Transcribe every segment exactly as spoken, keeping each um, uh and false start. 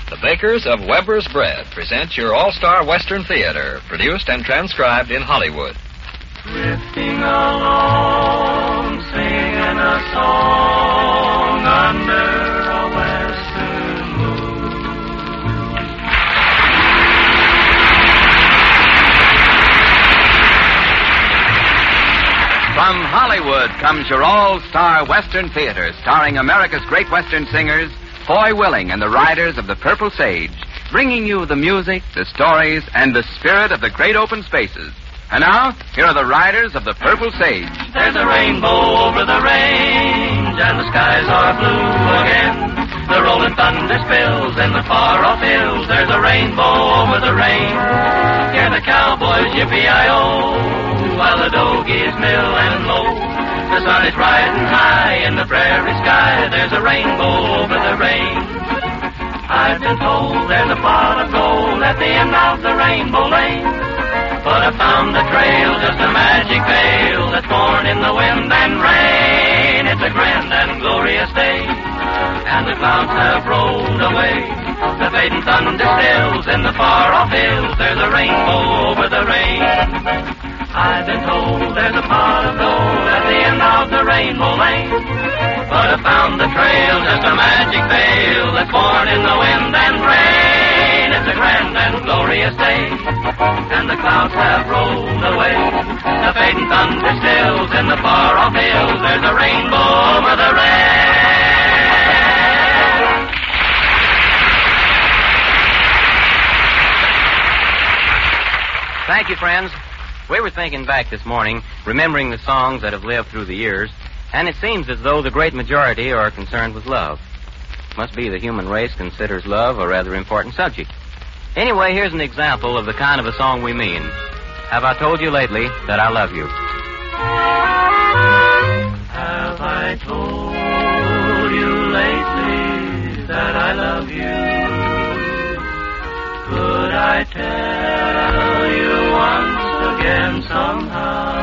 The bakers of Weber's Bread present your all-star Western Theater, produced and transcribed in Hollywood. Drifting along, singing a song under a western moon. From Hollywood comes your all-star Western Theater, starring America's great Western singers, Foy Willing and the Riders of the Purple Sage, bringing you the music, the stories, and the spirit of the great open spaces. And now, here are the Riders of the Purple Sage. There's a rainbow over the range, and the skies are blue again. The rolling thunder spills in the far-off hills. There's a rainbow over the range. Hear the cowboys yippee-i-oh, while the dogies mill and mow. The sun is riding high in the prairie sky. There's a rainbow over the range. I've been told there's a pot of gold at the end of the rainbow lane. But I found the trail, just a magic veil that's born in the wind and rain. It's a grand and glorious day, and the clouds have rolled away. The fading thunder stills in the far-off hills. There's a rainbow over the range. I've been told there's a pot of gold at the end of the rainbow lane. But I found the trail, just a magic veil that's born in the wind and rain. It's a grand and glorious day, and the clouds have rolled away. The fading thunder stills in the far-off hills. There's a rainbow over the range. Thank you, friends. We were thinking back this morning, remembering the songs that have lived through the years, and it seems as though the great majority are concerned with love. Must be the human race considers love a rather important subject. Anyway, here's an example of the kind of a song we mean. Have I told you lately that I love you? Have I told you lately that I love you? Could I tell you once again somehow?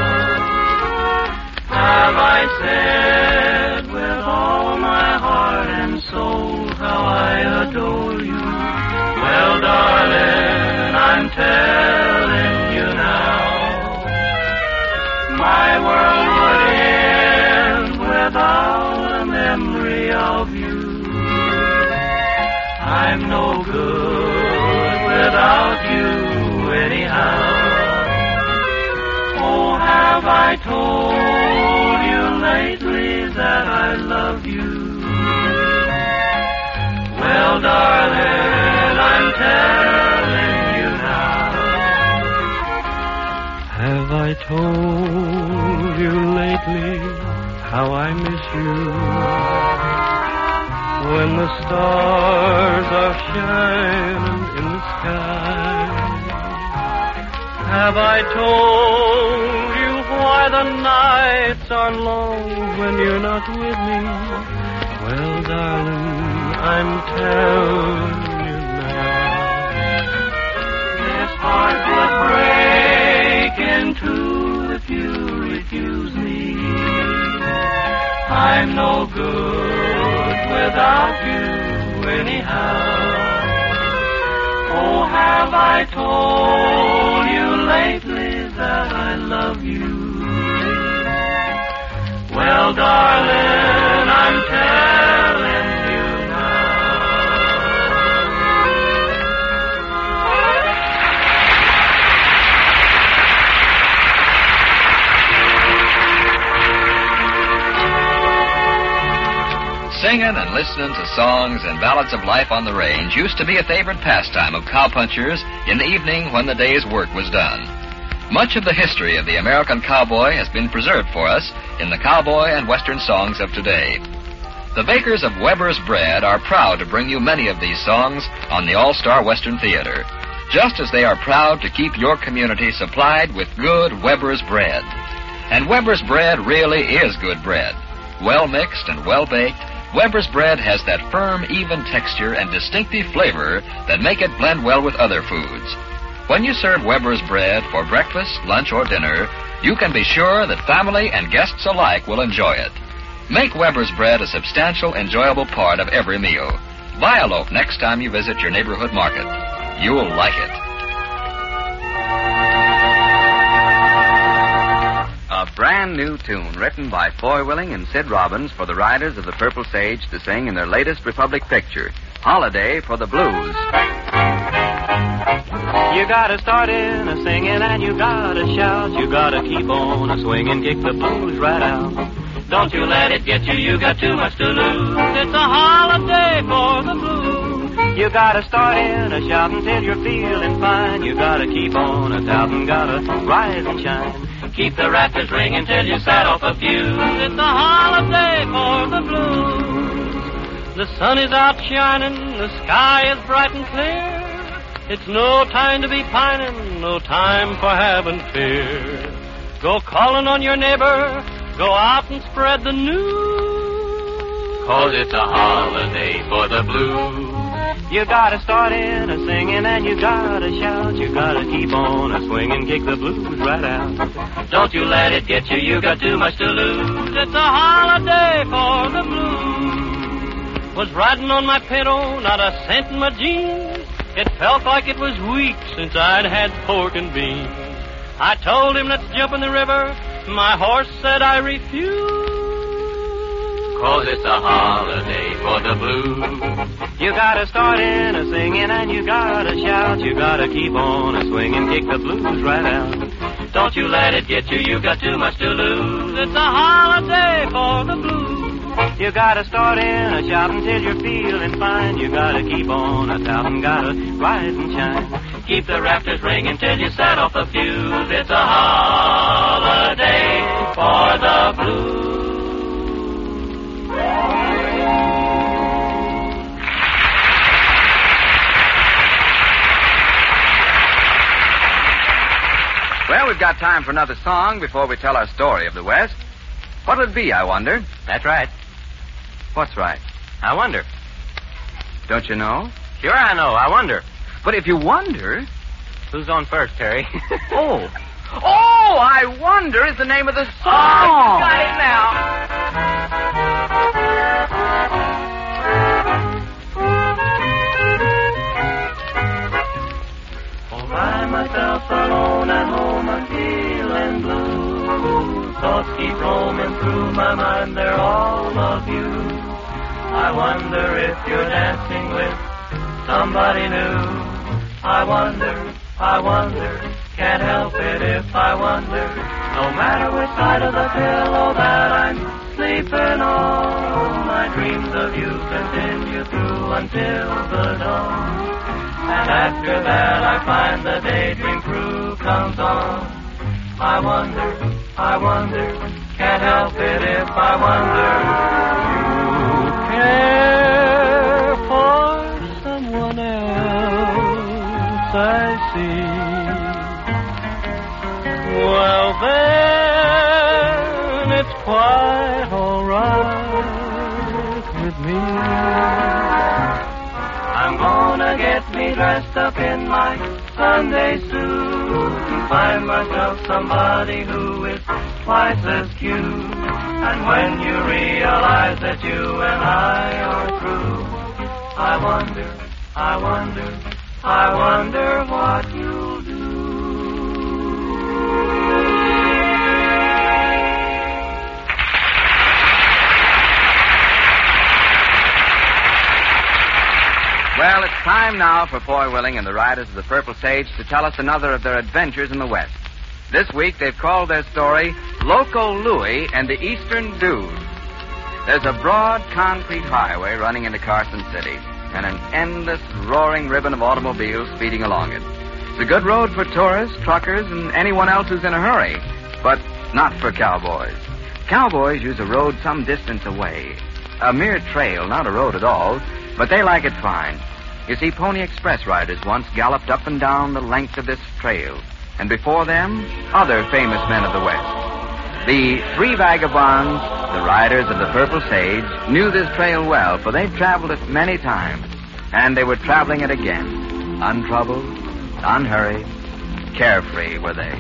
Have I said with all my heart and soul how I adore you? Well, darling, I'm telling you now. My world would end without a memory of you. I'm no good without you anyhow. Oh, have I told you lately that I love you? Well, darling, I'm telling you now. Have I told you lately how I miss you? When the stars are shining in the sky, have I told you why the nights are long when you're not with me? Well, darling, I'm telling you now. This heart would break in two if you refuse me. I'm no good without you anyhow. Oh, have I told you lately that I love you? Well, darling, I'm telling you Singing and listening to songs and ballads of life on the range used to be a favorite pastime of cowpunchers in the evening when the day's work was done. Much of the history of the American cowboy has been preserved for us in the cowboy and western songs of today. The bakers of Weber's Bread are proud to bring you many of these songs on the All-Star Western Theater, just as they are proud to keep your community supplied with good Weber's Bread. And Weber's Bread really is good bread. Well mixed and well baked, Weber's Bread has that firm, even texture and distinctive flavor that make it blend well with other foods. When you serve Weber's Bread for breakfast, lunch, or dinner, you can be sure that family and guests alike will enjoy it. Make Weber's Bread a substantial, enjoyable part of every meal. Buy a loaf next time you visit your neighborhood market. You'll like it. A brand new tune written by Foy Willing and Sid Robbins for the Riders of the Purple Sage to sing in their latest Republic picture, Holiday for the Blues. You gotta start in a singing and you gotta shout. You gotta keep on a swinging, kick the blues right out. Don't you let it get you, you got too much to lose. It's a holiday for the blues. You gotta start in a shouting till you're feeling fine. You gotta keep on a touting, gotta rise and shine. Keep the rafters ringing till you set off a fuse. It's a holiday for the blues. The sun is out shining, the sky is bright and clear. It's no time to be pining, no time for having fear. Go calling on your neighbor, go out and spread the news. 'Cause it's a holiday for the blues. You gotta start in a singing and you gotta shout. You gotta keep on a swinging, kick the blues right out. Don't you let it get you, you got too much to lose. It's a holiday for the blues. Was riding on my pinto, not a cent in my jeans. It felt like it was weeks since I'd had pork and beans. I told him, let's jump in the river. My horse said I refuse. 'Cause it's a holiday for the blues. You gotta start in a singing and you gotta shout. You gotta keep on a swinging, kick the blues right out. Don't you let it get you, you got too much to lose. It's a holiday for the blues. You gotta start in a shouting till you're feeling fine. You gotta keep on a touting, gotta rise and shine. Keep the rafters ringing till you set off a fuse. It's a holiday for the blues. Well, we've got time for another song before we tell our story of the West. What would it be, I wonder? That's right. What's right? I wonder. Don't you know? Sure I know. I wonder. But if you wonder... Who's on first, Terry? Oh. Oh, I wonder is the name of the song. Oh, got it now. All by myself alone at home I'm feeling blue. Thoughts keep roaming through my mind, they're all of you. I wonder if you're dancing with somebody new. I wonder, I wonder, can't help it if I wonder. No matter which side of the pillow that I'm sleeping on, my dreams of you continue through until the dawn. And after that I find the daydream crew comes on. I wonder, I wonder, can't help it if I wonder. You care for someone else, I see. Well then, it's quite all right with me. I'm gonna get me dressed up in my Sunday suit and find myself somebody who is twice as cute. And when you realize that you and I are through, I wonder, I wonder, I wonder what you'll do. Well, it's time now for Foy Willing and the Riders of the Purple Sage to tell us another of their adventures in the West. This week they've called their story Loco Louie and the Eastern Dude. There's a broad concrete highway running into Carson City and an endless roaring ribbon of automobiles speeding along it. It's a good road for tourists, truckers, and anyone else who's in a hurry, but not for cowboys. Cowboys use a road some distance away, a mere trail, not a road at all, but they like it fine. You see, Pony Express riders once galloped up and down the length of this trail, and before them, other famous men of the West. The three vagabonds, the Riders of the Purple Sage, knew this trail well, for they'd traveled it many times, and they were traveling it again. Untroubled, unhurried, carefree were they.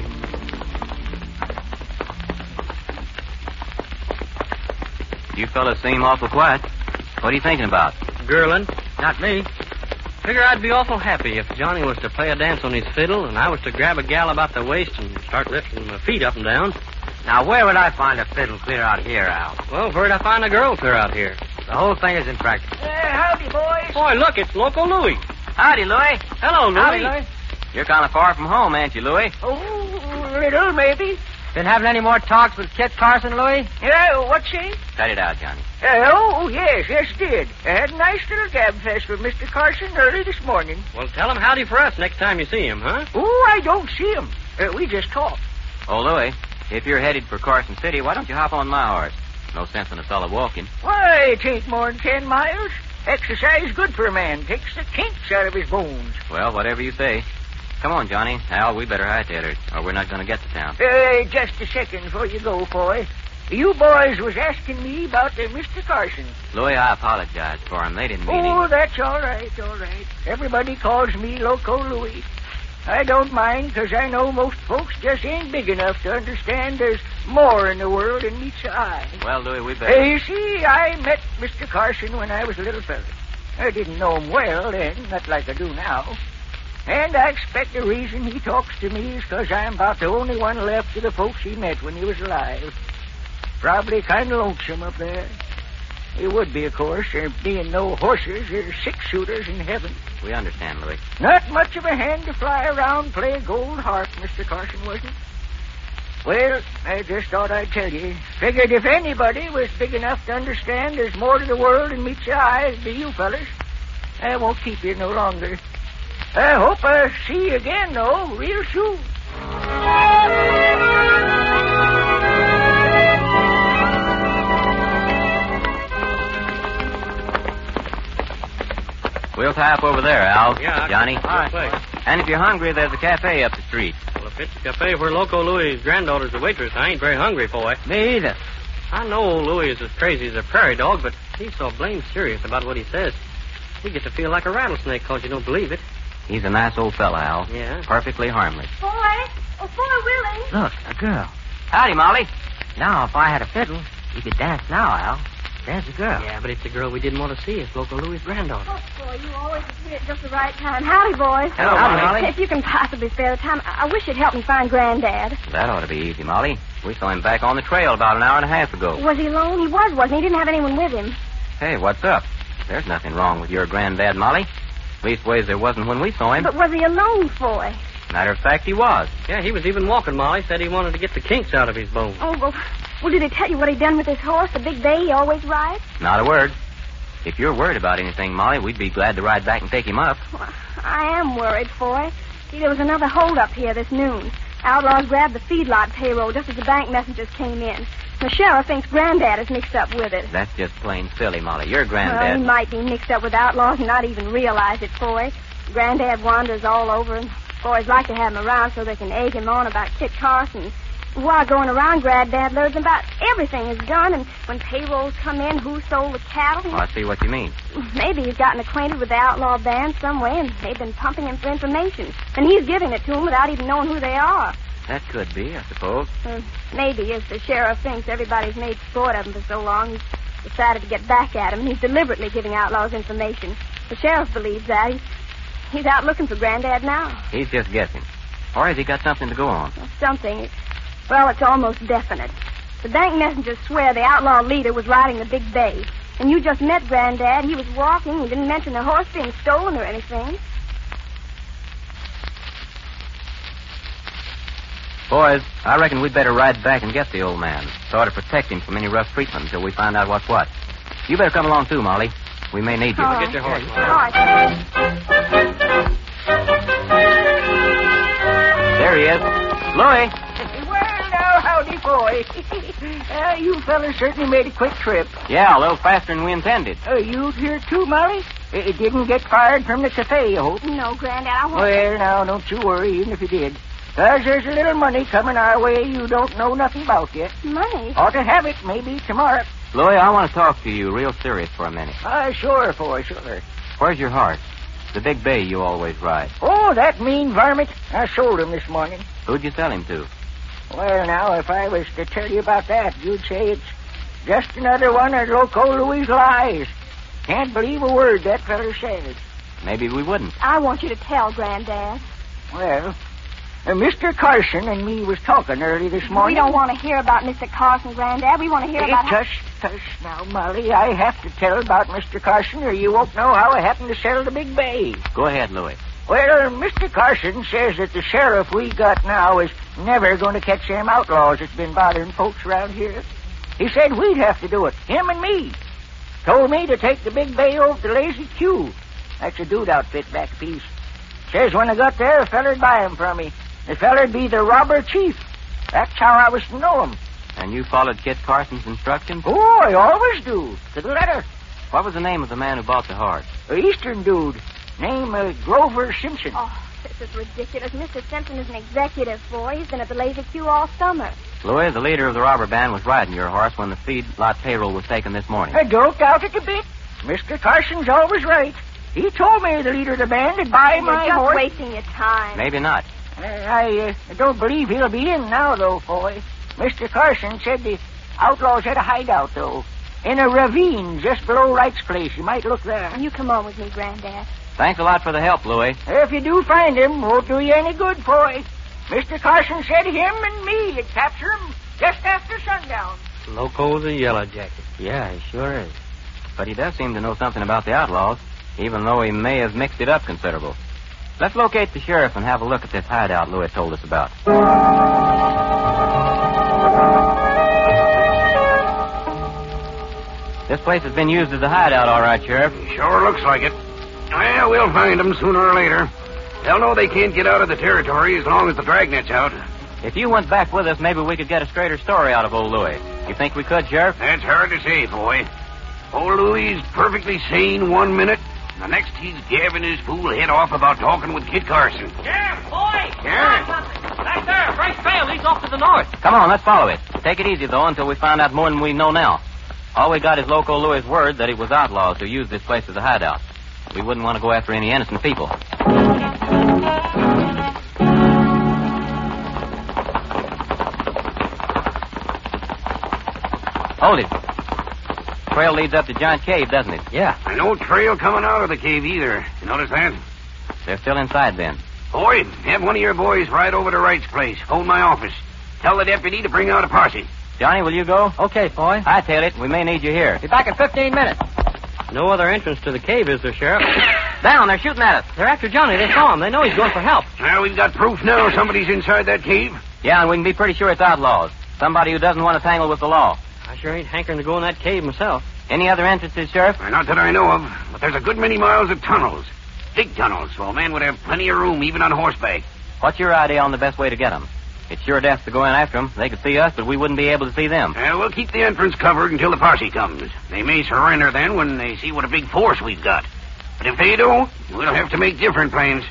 You fellas seem awful quiet. What are you thinking about? Girlin'. Not me. Figure I'd be awful happy if Johnny was to play a dance on his fiddle and I was to grab a gal about the waist and start lifting my feet up and down. Now, where would I find a fiddle clear out here, Al? Well, where'd I find a girl clear out here? The whole thing is impractical. Uh, howdy, boys. Boy, look, it's Loco Louie. Howdy, Louie. Hello, Louie. Howdy, Louie. You're kind of far from home, ain't you, Louie? Oh, little, maybe. Been having any more talks with Kit Carson, Louie? Yeah, what's she? Cut it out, Johnny. Uh, oh, yes, yes, did. I had a nice little gab fest with Mister Carson early this morning. Well, tell him howdy for us next time you see him, huh? Oh, I don't see him. Uh, we just talk. Oh, Louie, if you're headed for Carson City, why don't you hop on my horse? No sense in a fellow walking. Why, it ain't more than ten miles. Exercise good for a man. Takes the kinks out of his bones. Well, whatever you say. Come on, Johnny. Al, we better hightail her, or we're not going to get to town. Uh, just a second before you go, boy. You boys was asking me about uh, Mister Carson. Louie, I apologize for him. They didn't mean Oh, it. that's all right, all right. Everybody calls me Loco Louie. I don't mind, because I know most folks just ain't big enough to understand there's more in the world than meets the eye. Well, Louie, we better... Uh, you see, I met Mister Carson when I was a little fella. I didn't know him well then, not like I do now. And I expect the reason he talks to me is because I'm about the only one left of the folks he met when he was alive. Probably kind of lonesome up there. He would be, of course, there being no horses. There's six-shooters in heaven. We understand, Louie. Not much of a hand to fly around, play a gold harp, Mister Carson wasn't. Well, I just thought I'd tell you. Figured if anybody was big enough to understand there's more to the world than meets the eye, it'd be you fellas. I won't keep you no longer. I hope I'll see you again, though, real soon. We'll tie up over there, Al. Yeah, I Johnny. All right. Place. And if you're hungry, there's a cafe up the street. Well, if it's a cafe where Loco Louie's granddaughter's the waitress, I ain't very hungry, boy. Me either. I know old Louie is as crazy as a prairie dog, but he's so blamed serious about what he says. You get to feel like a rattlesnake because you don't believe it. He's a nice old fella, Al. Yeah. Perfectly harmless. Boy, oh, boy, Willie. Look, a girl. Howdy, Molly. Now, if I had a fiddle, you could dance now, Al. There's a girl. Yeah, but it's the girl we didn't want to see. It's Loco Louie's granddaughter. Oh, boy, you always appear at just the right time. Howdy, boys. Hello, Howdy, Molly. If you can possibly spare the time, I I wish you'd help me find Granddad. That ought to be easy, Molly. We saw him back on the trail about an hour and a half ago. Was he alone? He was, wasn't he? He didn't have anyone with him. Hey, what's up? There's nothing wrong with your granddad, Molly. Leastways, there wasn't when we saw him. But was he alone, boy? Matter of fact, he was. Yeah, he was even walking, Molly. Said he wanted to get the kinks out of his bones. Oh, well, well, did he tell you what he'd done with his horse, the big bay he always rides? Not a word. If you're worried about anything, Molly, we'd be glad to ride back and take him up. Well, I am worried, boy. See, there was another holdup here this noon. Outlaws grabbed the feedlot payroll just as the bank messengers came in. The sheriff thinks Granddad is mixed up with it. That's just plain silly, Molly. Your Well, granddad... he might be mixed up with outlaws and not even realize it, boy. Granddad wanders all over, and boys like to have him around so they can egg him on about Kit Carson. While going around, Granddad learns about everything is done, and when payrolls come in, who sold the cattle. Oh, I see what you mean. Maybe he's gotten acquainted with the outlaw band some way, and they've been pumping him for information. And he's giving it to them without even knowing who they are. That could be, I suppose. Uh, maybe, as the sheriff thinks everybody's made sport of him for so long, he's decided to get back at him, and he's deliberately giving outlaws information. The sheriff believes that. He's, he's out looking for Granddad now. He's just guessing. Or has he got something to go on? Something. Well, it's almost definite. The bank messengers swear the outlaw leader was riding the big bay. And you just met Granddad. He was walking. He didn't mention the horse being stolen or anything. Boys, I reckon we'd better ride back and get the old man. Sort of protect him from any rough treatment until we find out what's what. You better come along, too, Molly. We may need you. All Get your horse, All Molly. right. There he is. Louie! Well, now, howdy, boy. uh, you fellas certainly made a quick trip. Yeah, a little faster than we intended. Uh, you here, too, Molly? It didn't get fired from the cafe, you hope? No, Granddad, I won't. Well, now, don't you worry, even if you did. Because there's a little money coming our way you don't know nothing about yet. Money? Ought to have it, maybe, tomorrow. Louie, I want to talk to you real serious for a minute. Ah, sure, boy, sure. Where's your horse? The big bay you always ride. Oh, that mean varmint. I sold him this morning. Who'd you sell him to? Well, now, if I was to tell you about that, you'd say it's just another one of Loco Louie's lies. can't believe a word that feller says. Maybe we wouldn't. I want you to tell, Granddad. Well, uh, Mister Carson and me was talking early this morning. We don't want to hear about Mister Carson, Granddad. We want to hear Hey, about... how- tush, tush now, Molly. I have to tell about Mister Carson or you won't know how I happened to sell the Big Bay. Go ahead, Louis. Well, Mister Carson says that the sheriff we got now is never going to catch them outlaws that's been bothering folks around here. He said we'd have to do it, him and me. Told me to take the Big Bay over to Lazy Q. That's a dude outfit back a piece. Says when I got there, a feller'd buy him from me. The feller'd be the robber chief. That's how I was to know him. And you followed Kit Carson's instructions? Oh, I always do. To the letter. What was the name of the man who bought the horse? A Eastern dude. Name uh, Grover Simpson. Oh, this is ridiculous. Mister Simpson is an executive, boy. He's been at the Lazy Q all summer. Louis, the leader of the robber band, was riding your horse when the feed lot payroll was taken this morning. I don't doubt it a bit. Mister Carson's always right. He told me the leader of the band would buy You're my just horse. wasting your time. Maybe not. Uh, I uh, don't believe he'll be in now, though, boy. Mister Carson said the outlaws had a hideout, though. In a ravine just below Wright's place. You might look there. You come on with me, Granddad. Thanks a lot for the help, Louis. If you do find him, won't do you any good, boy. Mister Carson said him and me would capture him just after sundown. Loco's a yellow jacket. Yeah, he sure is. But he does seem to know something about the outlaws, even though he may have mixed it up considerable. Let's locate the sheriff and have a look at this hideout Louis told us about. This place has been used as a hideout, all right, Sheriff. Sure looks like it. Well, we'll find them sooner or later. They'll know they can't get out of the territory as long as the dragnet's out. If you went back with us, maybe we could get a straighter story out of old Louis. You think we could, Sheriff? That's hard to say, boy. Old Louie's perfectly sane one minute. The next he's gabbing his fool head off about talking with Kit Carson. Sheriff, boy! Yeah? Back there, Frank Fail leads off to the north. Come on, let's follow it. Take it easy, though, until we find out more than we know now. All we got is Loco Louis' word that it was outlaws who used this place as a hideout. We wouldn't want to go after any innocent people. Hold it. Trail leads up to Giant Cave, doesn't it? Yeah. And no trail coming out of the cave either. You notice that? They're still inside, then. Boy, have one of your boys ride over to Wright's place. Hold my office. Tell the deputy to bring out a posse. Johnny, will you go? Okay, boy. Hightail it. We may need you here. Be back in fifteen minutes. No other entrance to the cave, is there, Sheriff? Down, they're shooting at us. They're after Johnny. They saw him. They know he's going for help. Well, we've got proof now somebody's inside that cave. Yeah, and we can be pretty sure it's outlaws. Somebody who doesn't want to tangle with the law. I sure ain't hankering to go in that cave myself. Any other entrances, Sheriff? Well, not that I know of, but there's a good many miles of tunnels. Big tunnels, so a man would have plenty of room, even on horseback. What's your idea on the best way to get them? It's sure death to go in after them. They could see us, but we wouldn't be able to see them. Well, we'll keep the entrance covered until the posse comes. They may surrender then when they see what a big force we've got. But if they don't, we'll have to make different plans.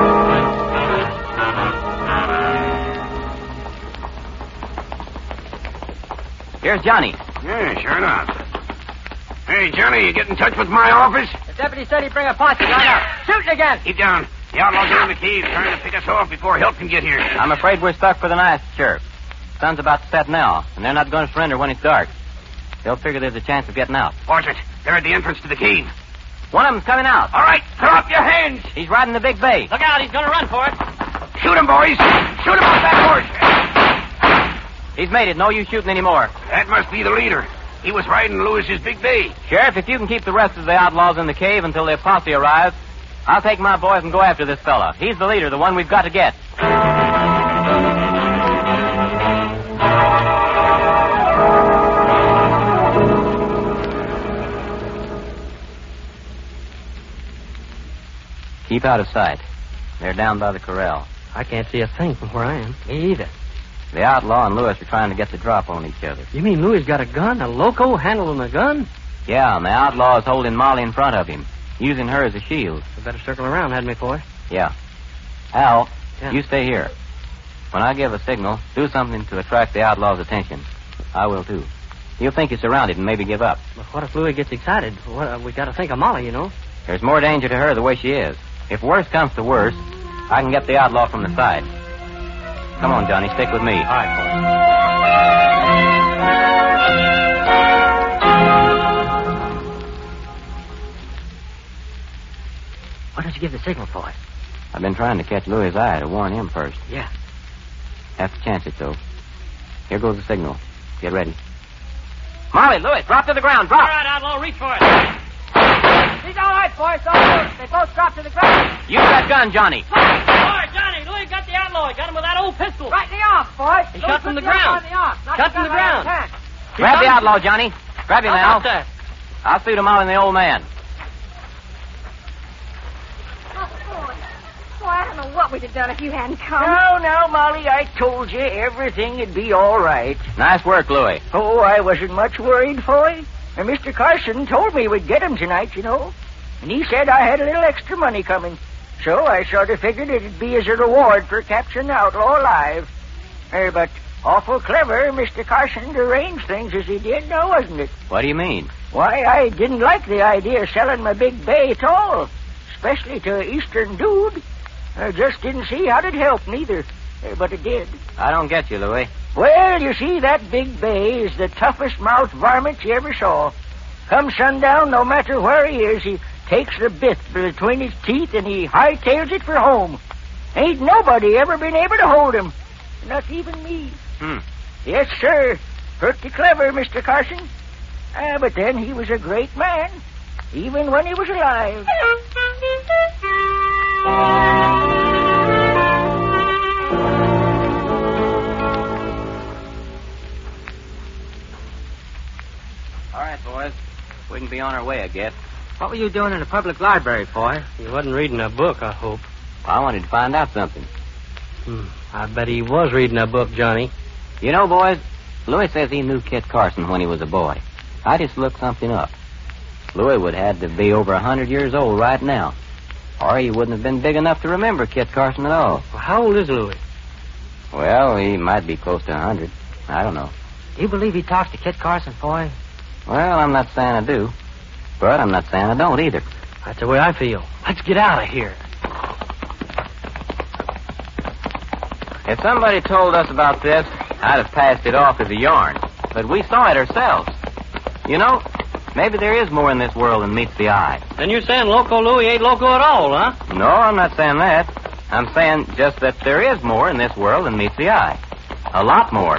Here's Johnny. Yeah, sure enough. Hey, Johnny, you get in touch with my office? The deputy said he'd bring a posse right out. Shooting again. Keep down. The outlaws are in the cave trying to pick us off before help can get here. I'm afraid we're stuck for the night, Sheriff. Sun's about to set now, and they're not going to surrender when it's dark. They'll figure there's a chance of getting out. Watch it. They're at the entrance to the cave. One of them's coming out. All right, throw up your hands. He's riding the big bay. Look out, he's going to run for it. Shoot him, boys. Shoot him off that horse. He's made it. No use shooting anymore. That must be the leader. He was riding Lewis's big bay. Sheriff, if you can keep the rest of the outlaws in the cave until their posse arrives, I'll take my boys and go after this fella. He's the leader, the one we've got to get. Keep out of sight. They're down by the corral. I can't see a thing from where I am. Me either. The outlaw and Lewis are trying to get the drop on each other. You mean Louis got a gun? A Loco handling a gun? Yeah, and the outlaw is holding Molly in front of him, using her as a shield. We better circle around, hadn't we, boy? Yeah. Al, Yeah. you stay here. When I give a signal, do something to attract the outlaw's attention. I will, too. He'll think you're surrounded and maybe give up. But what if Louis gets excited? What, uh, we got to think of Molly, you know. There's more danger to her the way she is. If worse comes to worse, I can get the outlaw from the side. Come on, Johnny, stick with me. All right, Why don't you give the signal for it? I've been trying to catch Louis's eye to warn him first. Yeah. Have to chance it, though. Here goes the signal. Get ready. Molly, Louis, drop to the ground. Drop. All right, Outlaw, reach for it. He's all right, boys. All right. They both dropped to the ground. Use that gun, Johnny. All right, Johnny, Louis got the outlaw. He got him with that old pistol. Right in the arm, boy. He shot from the ground. Shot from the ground. Grab the outlaw, Johnny. Grab him, How Al. about that? I'll suit him out in the old man. Boy, I don't know what we'd have done if you hadn't come. No, no, Molly, I told you everything would be all right. Nice work, Louis. Oh, I wasn't much worried, Foy. And Mister Carson told me we'd get him tonight, you know. And he said I had a little extra money coming. So I sort of figured it'd be as a reward for capturing the outlaw alive. Er, but awful clever, Mister Carson, to arrange things as he did, now, wasn't it? What do you mean? Why, I didn't like the idea of selling my big bay at all. Especially to an Eastern dude. I just didn't see how it'd help neither. Uh, but it did. I don't get you, Louis. Well, you see, that big bay is the toughest mouthed varmint you ever saw. Come sundown, no matter where he is, he takes the bit between his teeth and he hightails it for home. Ain't nobody ever been able to hold him. Not even me. Hmm. Yes, sir. Pretty clever, Mister Carson. Ah, but then he was a great man, even when he was alive. All right, boys. We can be on our way, I guess. What were you doing in the public library, boy? He wasn't reading a book, I hope. Well, I wanted to find out something. Hmm. I bet he was reading a book, Johnny. You know, boys, Louis says he knew Kit Carson when he was a boy. I just looked something up. Louis would have to be over a hundred years old right now. Or he wouldn't have been big enough to remember Kit Carson at all. Well, how old is Louis? Well, he might be close to a hundred. I don't know. Do you believe he talks to Kit Carson, boy? Well, I'm not saying I do. But I'm not saying I don't either. That's the way I feel. Let's get out of here. If somebody told us about this, I'd have passed it off as a yarn. But we saw it ourselves. You know, maybe there is more in this world than meets the eye. Then you're saying Loco Louie ain't loco at all, huh? No, I'm not saying that. I'm saying just that there is more in this world than meets the eye. A lot more.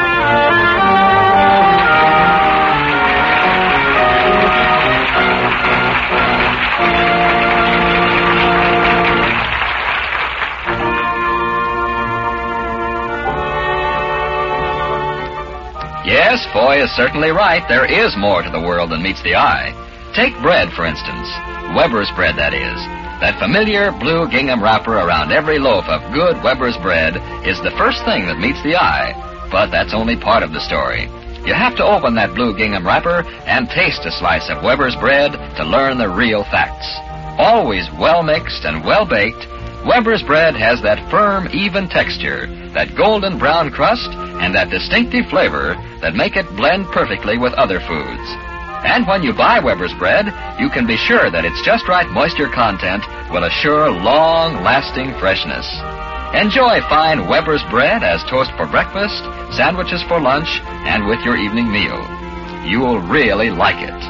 Yes, Foy is certainly right. There is more to the world than meets the eye. Take bread, for instance. Weber's bread, that is. That familiar blue gingham wrapper around every loaf of good Weber's bread is the first thing that meets the eye. But that's only part of the story. You have to open that blue gingham wrapper and taste a slice of Weber's bread to learn the real facts. Always well mixed and well baked, Weber's bread has that firm, even texture, that golden brown crust, and that distinctive flavor that make it blend perfectly with other foods. And when you buy Weber's bread, you can be sure that its just right moisture content will assure long-lasting freshness. Enjoy fine Weber's bread as toast for breakfast, sandwiches for lunch, and with your evening meal. You'll really like it.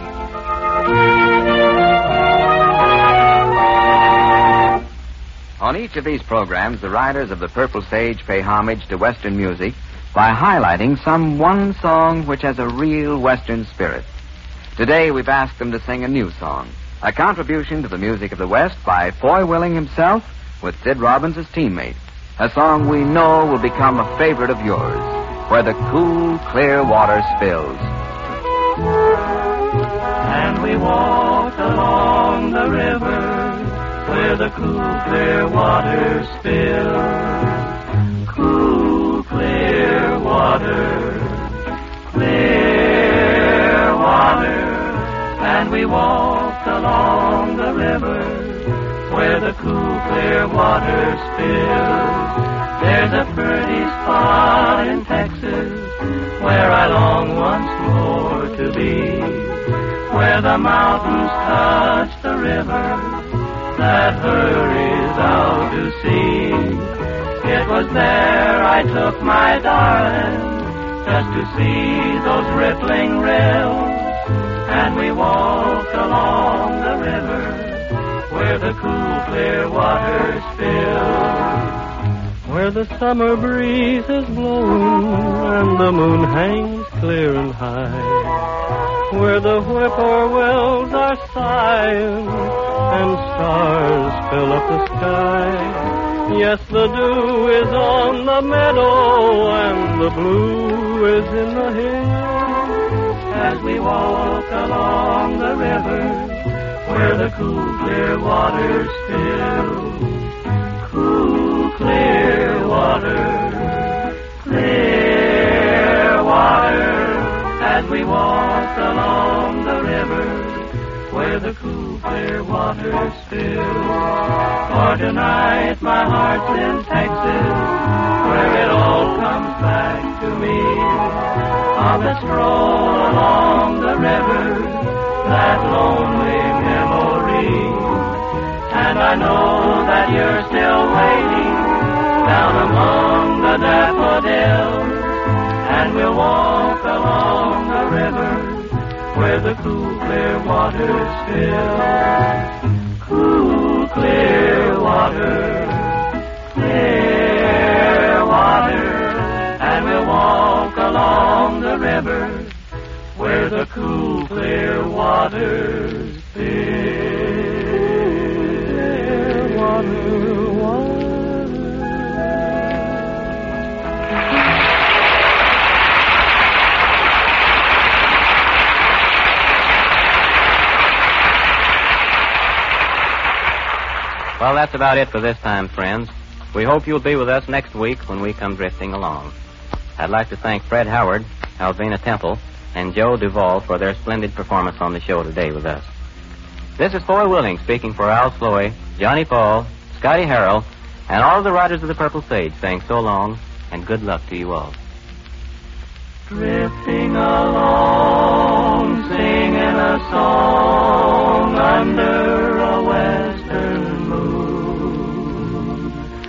On each of these programs, the writers of the Purple Sage pay homage to Western music by highlighting some one song which has a real Western spirit. Today, we've asked them to sing a new song, a contribution to the music of the West by Foy Willing himself with Sid Robbins as teammate, a song we know will become a favorite of yours, Where the Cool, Clear Water Spills. And we walked along the river where the cool, clear water spills. Cool, clear water, clear water. And we walked along the river where the cool, clear water spills. There's a pretty spot in Texas where I long once more to be, where the mountains touch the river that hurries out to sea. It was there I took my darling just to see those rippling rills, and we walked along the river where the the cool, clear waters fill. Where the summer breeze is blowing and the moon hangs clear and high. Where the whippoorwills are sighing and stars fill up the sky. Yes, the dew is on the meadow and the blue is in the hill. As we walk along the river where the cool, clear waters fill. Cool, clear water, clear water. As we walk along the river where the cool, clear waters fill. For tonight my heart's in Texas, where it all comes back to me. On the stroll along the river, that lonely memory. And I know that you're still waiting down among the daffodils. And we'll walk along the river where the cool, clear waters fill. Cool, clear water, clear water. And we'll walk along the river where the cool, clear waters fill. Water, water. Well, that's about it for this time, friends. We hope you'll be with us next week when we come drifting along. I'd like to thank Fred Howard, Alvina Temple, and Joe Duvall for their splendid performance on the show today with us. This is Foy Willing speaking for Al Sloy, Johnny Paul, Scotty Harrell, and all of the writers of the Purple Sage saying so long and good luck to you all. Drifting along, singing a song under a western moon.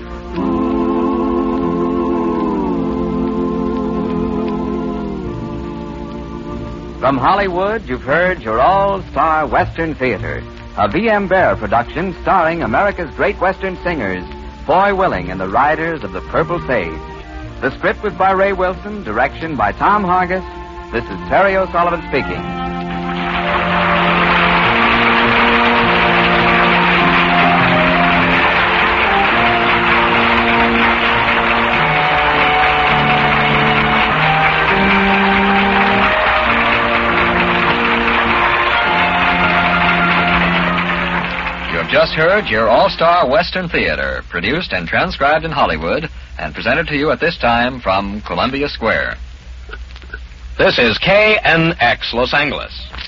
Ooh. From Hollywood, you've heard your all-star Western Theater, a V M. Bear production starring America's great Western singers, Foy Willing and the Riders of the Purple Sage. The script was by Ray Wilson, direction by Tom Hargis. This is Terry O'Sullivan speaking. Just heard your all-star Western Theater, produced and transcribed in Hollywood and presented to you at this time from Columbia Square. This is K N X Los Angeles.